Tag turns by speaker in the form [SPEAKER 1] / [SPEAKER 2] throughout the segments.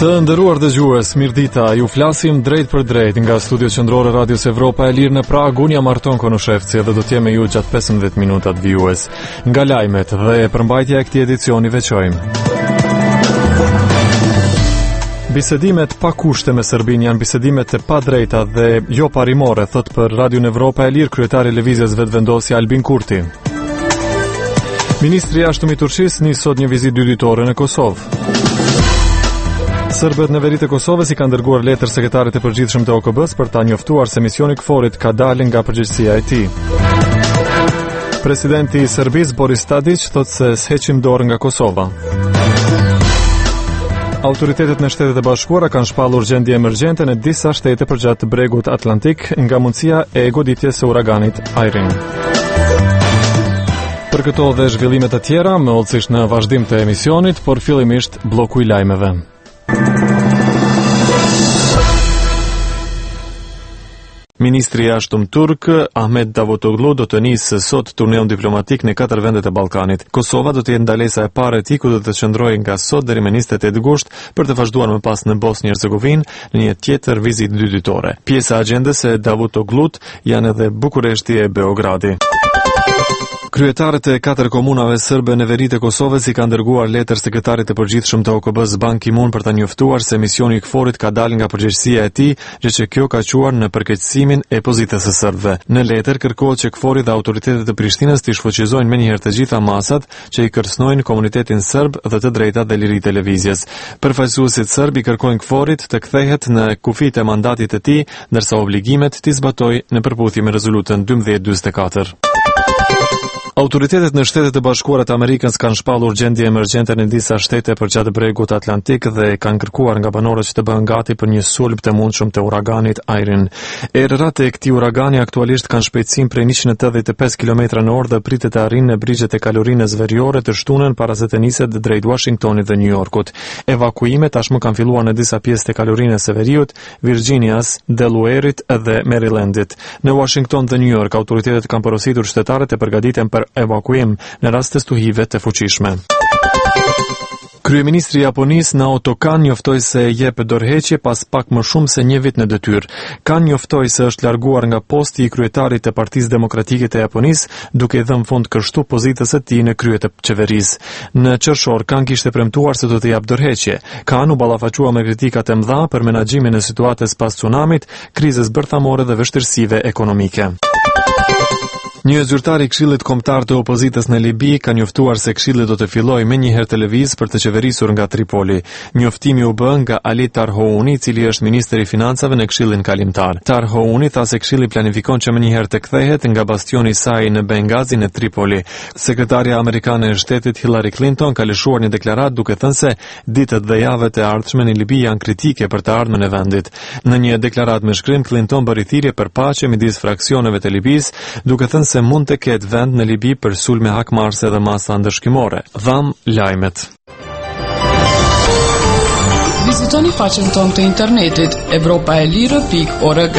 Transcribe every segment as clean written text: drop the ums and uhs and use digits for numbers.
[SPEAKER 1] Të nderuar dëgjues, mirëdita, ju flasim drejt për drejt nga studio qendrore Radios Evropa e Lirë në Prag. Unë jam Arton Konushevci dhe do të jem me ju gjatë 15 minutat vijues. Nga lajmet dhe përmbajtja e këtij edicioni veçojmë. Bisedimet pa kushte me Serbinë janë bisedimet e padrejta dhe jo parimore, thot për Radion Evropa e Lirë kryetari i Lëvizjes Vetvendosja Albin Kurti. Ministri i Jashtëm i Turqisë nis sot një vizitë dytore në Kosovë. Serbët në veri të Kosovës i kanë dërguar letër sekretarit të përgjithshëm të OKB-s për ta njoftuar se misioni KFOR-it ka dalë nga përgjegjësia e tij. Presidenti i Serbisë Boris Tadić thotë se s'heqim dorë nga Kosova. Autoritetet në Shtetet e Bashkuara kanë shpallur gjendje emergjente në disa shtete përgjatë bregut Atlantik nga mundësia e goditjes së uraganit Irene. Për këto dhe zhvillimet të tjera, më hollësisht në vazhdim të emisionit, por fillimisht bloku i lajmeve. Ministri i Jashtëm turk Ahmet Davutoglu do të nisë sot turneun diplomatik në 4 vendet e Ballkanit. Kosova do të jetë ndalesa e parë e tij ku do të qëndrojë nga sot deri më 28 gusht për të vazhduar më pas në Bosnjë-Hercegovinë në një tjetër vizitë dytore. Pjesa e agjendës e Davutoglut janë edhe Bukureshti e Beogradi. Kryetarët e 4 komunave serbe në veri të Kosovës i kanë dërguar letër sekretarit të përgjithshëm të OKB-s Ban Ki-moon për ta njoftuar se misioni i KFOR-it ka dalë nga përgjegjësia e tij, gjë që kjo ka quar në përkeqësimin e pozitës së serbëve. Në letër kërkohet që KFOR-i dhe autoritetet e Prishtinës të shfuqizojnë menjëherë të gjitha masat që i kërcënojnë komunitetin serb dhe të drejtat dhe liritë e lëvizjes. Përfaqësuesit serb i kërkojnë KFOR-it të kthehet në kufijtë e mandatit të tij, ndërsa obligimet t'i zbatojë në përputhje me rezolutën 1244. Autoritetet në Shtetet e Bashkuara të Amerikës kanë shpallur gjendje emergjente në disa shtete përgjatë bregut Atlantik dhe kanë kërkuar nga banorët që të bëhen gati për një sulm të mundshëm të uraganit Irene. Erërat e këtij uragani aktualisht kanë shpejtësinë prej 185 km/h dhe pritet të arrijnë në brigjet e kalurinës veriore të shtunën para se të niset drejt Washingtonit dhe New Yorkut. Evakuimet tashmë kanë filluar në disa pjesë të kalurinës së veriut, Virginias, Delawareit dhe Marylandit. Në Washington dhe New York, autoritetet kanë porositur qytetarët të përgatiten për evakuim në rast të stuhive të fuqishme. Kryeministri i Japonisë Naoto Kan njoftoi se jep dorëheqje pas pak më shumë se një vit në detyrë. Kan njoftoi se është larguar nga posti i kryetarit të Partisë Demokratike të Japonisë, duke dhënë fund kështu pozitës së tij në krye të qeverisë. Në qershor Kan kishte premtuar se do të jap dorëheqje. Kan u ballafaqua me kritikat e mëdha për menaxhimin e situatës pas tsunamit, krizës bërthamore dhe vështirësive ekonomike. Një zyrtar i Këshillit Kombëtar të Opozitës në Libi ka njoftuar se këshilli do të fillojë menjëherë të lëviz për të qeverisur nga Tripoli. Njoftimi u bë nga Ali Tarhouni, i cili është ministri i financave në Këshillin Kalimtar. Tarhouni tha se këshilli planifikon që menjëherë të kthehet nga bastioni i saj në Bengazi në Tripoli. Sekretaria amerikane e shtetit Hillary Clinton ka lëshuar një deklaratë duke thënë se ditët dhe javët e ardhshme në Libi janë kritike për të ardhmen e vendit. Në një deklaratë me shkrim, Clinton bëri thirrje për paqe midis fraksioneve të Libisë, duke thënë se mund të ketë vend në Libi për sulme hakmarrëse dhe masa ndëshkimore. Dham lajmet.
[SPEAKER 2] Vizitoni faqen tonë të internetit europaelire.org.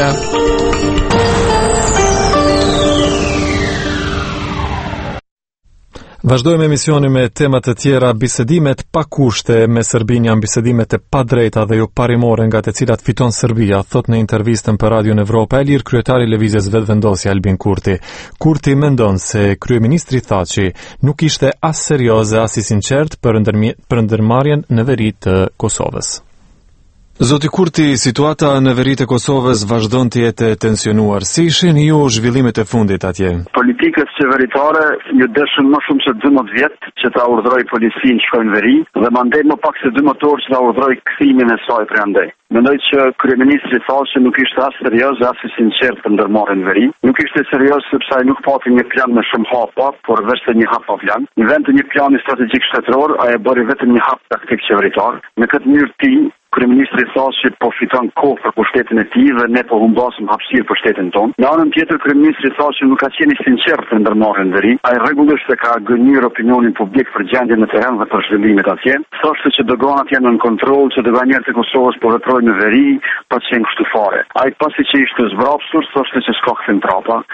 [SPEAKER 1] Vazhdojmë emisionin me temat të tjera. Bisedimet pa kushte me Serbinë janë bisedimet e padrejta dhe jo parimore nga të cilat fiton Serbia, thot në intervistën për Radion Evropa e Lirë kryetari i Lëvizjes Vetvendosja Albin Kurti. Kurti mendon se kryeministri Thaçi nuk ishte as serioze as i sinqert për ndërmarrjen në veri të Kosovës. Zoti Kurti, situata në veri të Kosovës vazhdon të jetë tensionuar. Si ishin ju zhvillimet e fundit atje?
[SPEAKER 3] Politikës qeveritare ju dëshën më shumë se 12 vjet që ta urdhëroi policinë shkojnë në veri dhe mandej më pak se 12 orë që ta urdhëroi kthimin e saj prej andej. Mendoj që kryeministri Thaçi nuk ishte as serioz as i sinqert për ndërmarrjen në veri. Nuk ishte serioz sepse ai nuk pati një plan me shumë hapa, por vetëm një hap pa plan. Në vend të një plani strategjik shtetëror, ai e bëri vetëm një hap taktik qeveritar. Në këtë mënyrë kryeministri Thaçi po fiton kohë për pushtetin e tij dhe ne po humbasim hapësirë për shtetin tonë. Në anën tjetër, kryeministri Thaçi nuk ka qenë i sinqert në ndërmarrjen e veri. Ai rregullisht e ka gënjur opinionin publik për gjendjen në terren dhe për zhvillimet atje. Thoshte që doganat janë në kontroll, që doganierët e Kosovës po veprojnë në veri, pa qenë kështu fare. Ai pasi që ishte zbrapsur, thoshte që s'ka kthim trapa.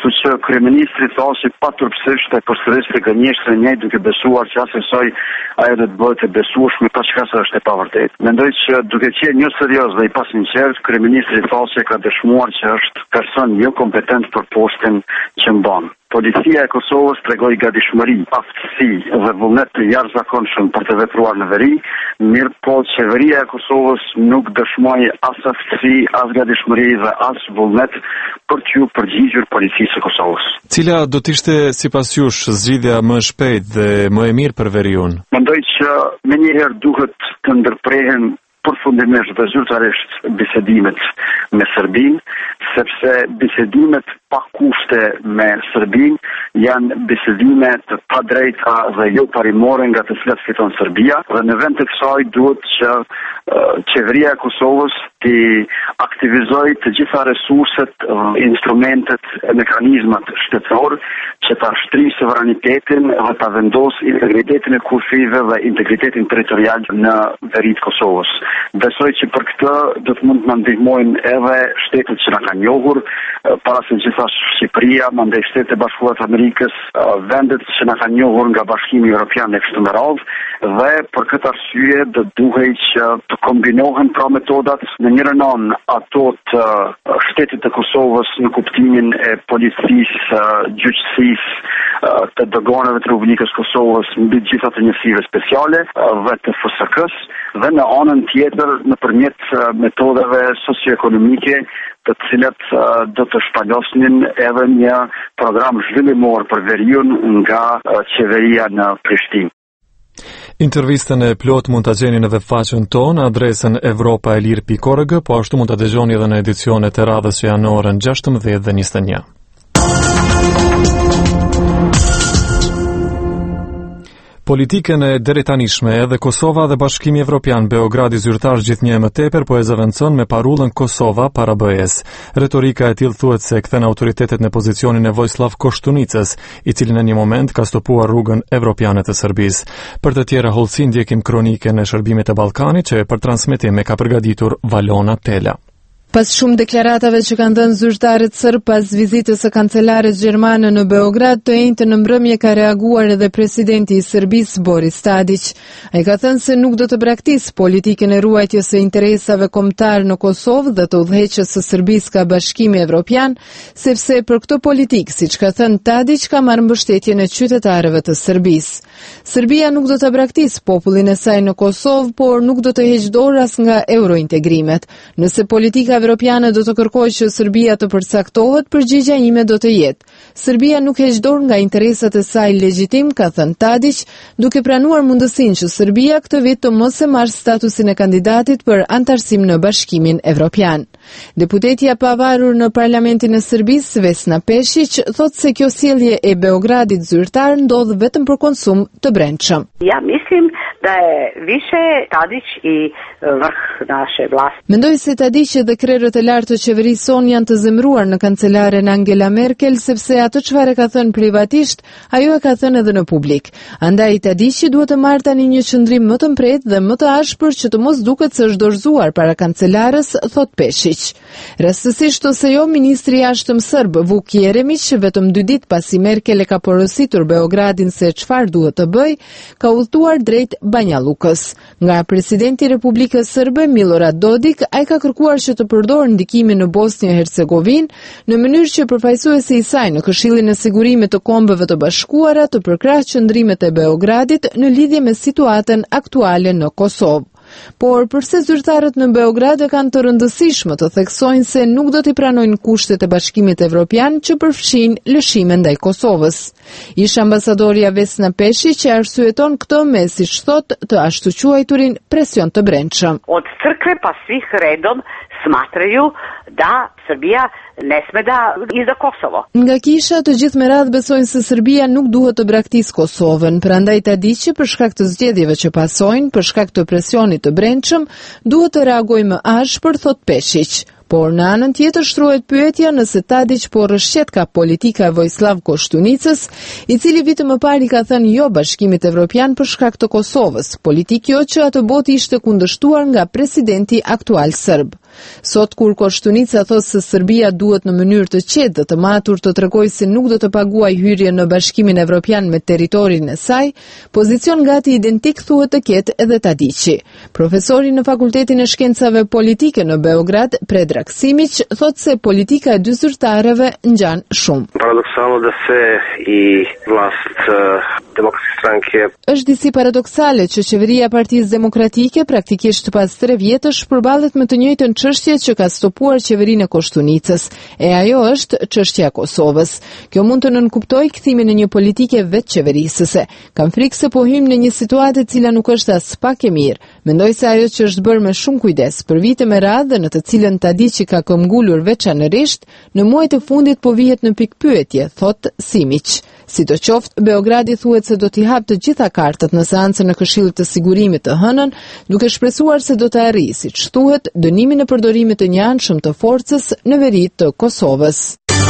[SPEAKER 3] Kështu që kryeministri thossi paturpsisht e përsëriste gënjeshtën e njëjtë duke besuar që asaj ajo do të bëhet e besueshme pa çka është e pavërtetë. Mendoj që duke qenë një serioz dhe i pasinqert, kryeministri thossi ka dëshmuar që është person jo kompetent për postën që mban. Policia e Kosovës tregoi gatishmëri, aftësi dhe vullnet të jashtëzakonshëm për të vepruar në veri, mirë po qeveria e Kosovës nuk dëshmoi as aftësi, as gatishmëri dhe as vullnet për t'u përgjigjur policisë së Kosovës.
[SPEAKER 1] Cila do të ishte sipas jush zgjidhja më e shpejtë dhe më e mirë për veriun?
[SPEAKER 3] Mendoj që menjëherë duhet të ndërprehen përfundimisht dhe zyrtarisht bisedimet me Serbinë, sepse bisedimet pa kushte me Serbinë janë bisedime të padrejta dhe jo parimore nga të cilat fiton Serbia, dhe në vend të kësaj duhet që qeveria e Kosovës të aktivizojë të gjitha resurset, instrumentet e mekanizmat shtetëror që ta shtrijë sovranitetin dhe ta vendosë integritetin e kufive dhe integritetin territorial në veri të Kosovës. Besoj që për këtë do të mund të na ndihmojnë edhe shtetet që na kanë njohur, para se gjithashtu Shqipëria, mandej Shtetet e Bashkuara të Amerikës, vendet që na kanë njohur nga Bashkimi Evropian e kështu me radhë, dhe për këtë arsye do duhej që të kombinohen pra metodat në njërin anë ato të shtetit të Kosovës në kuptimin e policisë, gjyqësisë, të doganave të Republikës Kosovës mbi gjitha të njësive speciale dhe të FSK-s, dhe në anën tjetër nëpërmjet metodave socioekonomike të cilat do të shpalosnin edhe një program zhvillimor për veriun nga qeveria në Prishtinë.
[SPEAKER 1] Intervistën e plot mund ta gjeni në webfaqen tonë, adresën evropaelir.org, po ashtu mund ta dëgjoni edhe në edicionet e radhës që janë në orën 16 dhe 21. Politikën e deretanishme edhe Kosova dhe Bashkimi Evropian Beogradi zyrtar gjithnjë më tepër po e zëvendëson me parullën Kosova para BE-s. Retorika e tillë thuhet se kthen autoritetet në pozicionin e Vojislav Koštunicës, i cili në një moment ka stopuar rrugën evropiane të Serbisë. Për të tjera hollësi ndjekim kronikën e shërbimit të Ballkanit që për transmetim e ka përgatitur Valona Tela.
[SPEAKER 4] Pas shumë deklaratave që kanë dhënë zyrtarët serb pas vizitës së kancelares gjermane në Beograd, të njëjtën në mbrëmje ka reaguar edhe presidenti i Serbisë Boris Tadić. Ai ka thënë se nuk do të braktisë politikën e ruajtjes së interesave kombëtar në Kosovë dhe të udhëheqjes së Serbisë ka Bashkimi Evropian, sepse për këtë politikë, siç ka thënë Tadić, ka marrë mbështetjen e qytetarëve të Serbisë. Serbia nuk do të braktisë popullin e saj në Kosovë, por nuk do të heqë dorë as nga eurointegrimet. Nëse politika evropiane do të kërkojë që Serbia të përcaktohet, përgjigjja ime do të jetë: Serbia nuk heq dorë nga interesat e saj legjitim, ka thënë Tadić, duke pranuar mundësinë që Serbia këtë vit të mos e marrë statusin e kandidatit për antarësim në Bashkimin Evropian. Deputetja pavarur në parlamentin e Serbisë, Vesna Pešić, thotë se kjo sjellje e Beogradit zyrtar ndodh vetëm për konsum të brendshëm.
[SPEAKER 5] Ja mislim da je više Tadić i vrh naše vlasti.
[SPEAKER 4] Mendoj se Tadić dhe krerët e lartë të qeverisë son janë të zemëruar në kancelaren Angela Merkel, sepse ato çfarë ka thënë privatisht, ajo e ka thënë edhe në publik. Andaj Tadići duhet të marrë tani një qëndrim më të mpret dhe më të ashpër që të mos duket se është dorëzuar para kancelarës, thot Pešić. Rastësisht ose jo, ministri i jashtëm serb Vuk Jeremić, vetëm 2 ditë pasi Merkel e ka porositur Beogradin se çfarë duhet të bëj, ka udhëtuar drejt Banja Lukës. Nga presidenti i Republikës Serbe Milorad Dodik, ai ka kërkuar që të përdorë ndikimin në Bosnjë-Hercegovinë në mënyrë që përfaqësuesi i saj në Këshillin e Sigurimit të Kombeve të Bashkuara të përkrahë qëndrimet e Beogradit në lidhje me situatën aktuale në Kosovë. Por përse zyrtarët në Beograd e kanë të rëndësishme të theksojnë se nuk do t'i pranojnë kushtet e Bashkimit Evropian që përfshin lëshime ndaj Kosovës. Ish ambasadorja Vesna Pešić që arsyeton këtë me, siç thotë, të ashtu quajturin presion të brendshëm.
[SPEAKER 5] Od crkve pa svih redom smatraju da Serbia ne sme da izda Kosovo.
[SPEAKER 4] Nga kisha të gjithë me radhë besojnë se Serbia nuk duhet të braktisë Kosovën, prandaj Tadići për shkak të zgjedhjeve që pasojnë, për shkak të presionit të brendshëm, duhet të reagojë më ashpër, thot Pešić. Por në anën tjetër shtrohet pyetja nëse Tadić po rrëshqet ka politika e Vojislav Koštunicës, i cili vitë më parë i ka thënë jo Bashkimit Evropian për shkak të Kosovës, politikë jo që atë botë ishte kundërshtuar nga presidenti aktual serb. Sot kur Koshtunica thot se Serbia duhet në mënyrë të qetë dhe të matur të tregojë se nuk do të paguajë hyrje në Bashkimin Evropian me territorin e saj, pozicion gati identik thuhet të ketë edhe Tadići. Profesori në Fakultetin e Shkencave Politike në Beograd, Predrag Simić, thot se politika e dy zyrtarëve ngjan shumë.
[SPEAKER 6] Paradoksalno da se i vlast Demokratske stranke
[SPEAKER 4] është disi paradoksale që qeveria e Partisë Demokratike praktikisht pas 3 vjetësh përballet me të njëjtën çështje që ka stopuar qeverinë e Koshtunicës, e ajo është çështja e Kosovës. Kjo mund të nënkuptojë kthimin e një politike vetqeverisëse. Kam frikë se po hyjmë në një situatë e cila nuk është as pak e mirë. Mendoj se ajo që është bërë me shumë kujdes për vite me radhë, në të cilën Tadići ka këmbgulur veçanërisht, në muajt e fundit po vihet në pikpyetje, thot Simić. Sidoqoftë, Beogradi thuhet se do t'i hap të gjitha kartat në seancën e Këshillit të Sigurimit të hënën, duke shpresuar se do të arrijë, siç thuhet, dënimin e përdorimit të njëanshëm të forcës në veri të Kosovës.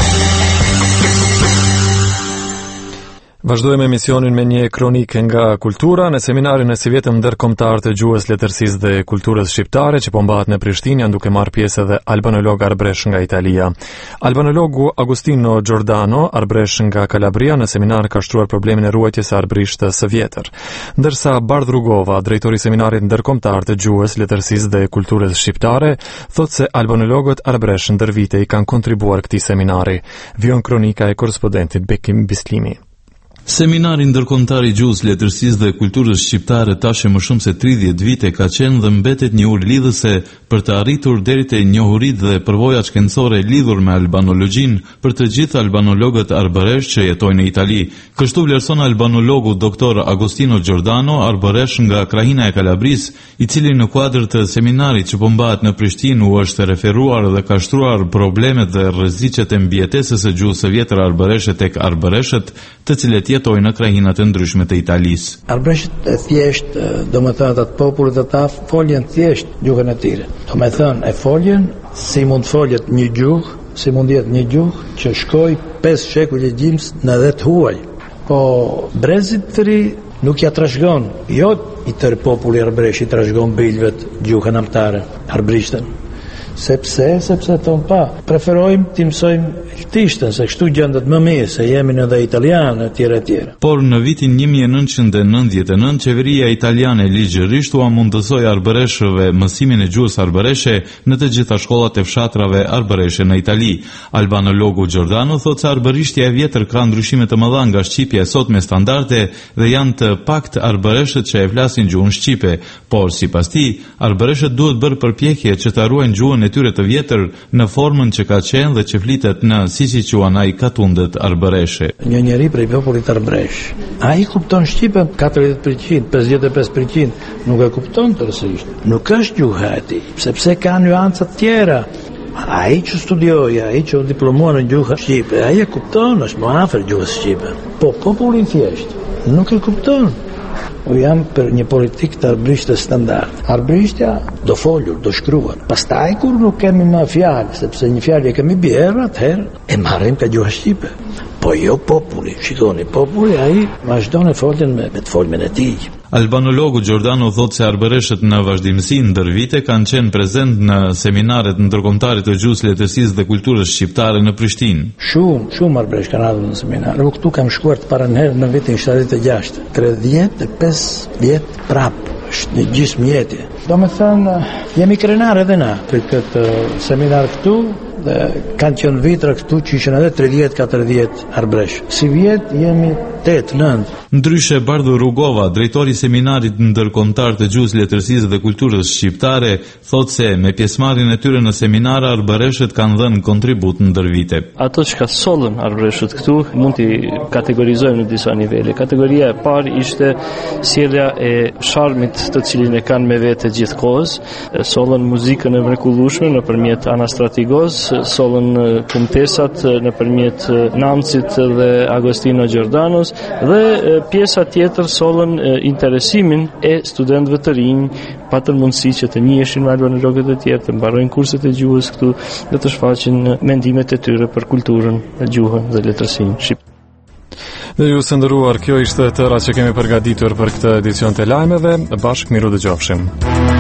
[SPEAKER 1] Vazhdojmë emisionin me një kronike nga kultura. Në seminarin e Sivjetëm ndërkombëtar të gjuhës, letërsisë dhe kulturës shqiptare që po mbahet në Prishtinë, janë duke marrë pjesë edhe albanolog arbresh nga Italia. Albanologu Agostino Giordano, arbresh nga Kalabria, në seminar ka shtruar problemin e ruajtjes së arbërisht së vjetër. Ndërsa Bardh Rugova, drejtori i seminarit ndërkombëtar të gjuhës, letërsisë dhe kulturës shqiptare, thotë se albanologët arbresh ndër vite i kanë kontribuar këtij seminari. Vjen kronika e korrespondentit Bekim Bislimi.
[SPEAKER 7] Seminari ndërkombëtar i gjuhës, letërsisë dhe kulturës shqiptare tash më shumë se 30 vite ka qenë dhe mbetet një urë lidhëse për të arritur deri te njohuritë dhe përvojat shkencore lidhur me albanologjinë për të gjithë albanologët arbëresh që jetojnë në Itali. Kështu vlerëson albanologu doktor Agostino Giordano, arbëresh nga krahina e Kalabrisë, i cili në kuadër të seminarit që po mbahet në Prishtinë u është referuar dhe ka shtruar problemet dhe rreziqet e mbijetesës së gjuhës së vjetër arbëreshe tek arbëreshët, të cilët jetojnë në krahinat e ndryshme të Italisë.
[SPEAKER 8] Arbëreshët e thjesht, domethënë atë popullit ata foljen thjesht gjuhën e tyre. Domethënë e foljen si mund foljet një gjuhë, si mund jetë një gjuhë që shkoi 5 shekuj gjimës në dhe të huaj. Po brezit të ri nuk ja trashëgon, jo i tërë populli arbëresh i trashëgon bijlëvet gjuhën amtare, arbërishtën. Sepse tonë pa, preferojmë t'i mësojmë lëtishtën, se kështu gjendet më mirë, se jemi në dhe italianë, etjera.
[SPEAKER 7] Por në vitin 1999, qeveria italiane ligjërisht u mundësoi arbëreshëve mësimin e gjuhës arbëreshe në të gjitha shkollat e fshatrave arbëreshe në Itali. Albanologu Giordano thotë se arbërishtja e vjetër ka ndryshime të mëdha nga shqipja e sot me standarde dhe janë të paktë arbëreshët që e flasin gjuhën shqipe, por sipas tij, arbëreshët duhet bërë përpjekje që të ruajnë gjuhën e tyre të vjetër në formën që ka qenë dhe që flitet në siç i quajnë ai katundet arbëreshe.
[SPEAKER 8] Një njeri prej popullit arbëresh, ai kupton shqipen 40%, 55%, nuk e kupton tërësisht. Nuk është gjuha e tij, sepse ka nuanca të tjera. Ai që studioi, ai që u diplomua në gjuhën shqipe, ai e kupton, është më afër gjuhës shqipe. Po populli thjesht nuk e kupton. U jam për një politik të arbërishtës standard. Arbërishtja do folur, do shkruar. Pastaj kur nuk kemi më fjalë, sepse një fjalë e kemi bjerë, atëherë e marrim ka gjuha shqipe. Po jo populli, shikoni, populli ai vazhdon e foljen me të folmen e tij.
[SPEAKER 7] Albanologu Giordano thotë se arbëreshët në vazhdimsi ndër vite kanë qenë prezent në seminaret ndërkombëtare të gjuhës, letërsisë dhe kulturës shqiptare në Prishtinë.
[SPEAKER 8] Shumë arbëresh kanë ardhur në seminar. Unë këtu kam shkuar të parën herë në vitin 76. 35 vjet prap. Është një gjysmëjetje. Domethënë jemi krenar edhe na për këtë seminar këtu. Dhe kanë qenë vitra këtu që ishin edhe 30-40 arbëresh. Si vjet jemi 8-9.
[SPEAKER 7] Ndryshe Bardh Rugova, drejtori i seminarit ndërkombëtar të gjuhës, letërsisë dhe kulturës shqiptare, thotë se me pjesëmarrjen e tyre në seminare arbëreshët kanë dhënë kontribut ndër vite.
[SPEAKER 9] Ato që ka sollën arbëreshët këtu mund t'i kategorizojmë në disa nivele. Kategoria e parë ishte sjellja e sharmit të cilin e kanë me vete gjithkohës, sollën muzikën e mrekullueshme nëpërmjet Anastratigos, sollën kumtesat nëpërmjet Namcit dhe Agostino Giordanos, dhe pjesa tjetër sollën interesimin e studentëve të rinj, patën mundësi që të njihen me albanologët e tjerë, të mbarojnë kurset e gjuhës këtu dhe të shfaqin mendimet e tyre për kulturën, gjuhën dhe letërsinë shqipe.
[SPEAKER 1] Dhe ju së nderuar, kjo ishte tëra që kemi përgatitur për këtë edicion të lajmeve. Bashkë miru dëgjofshim.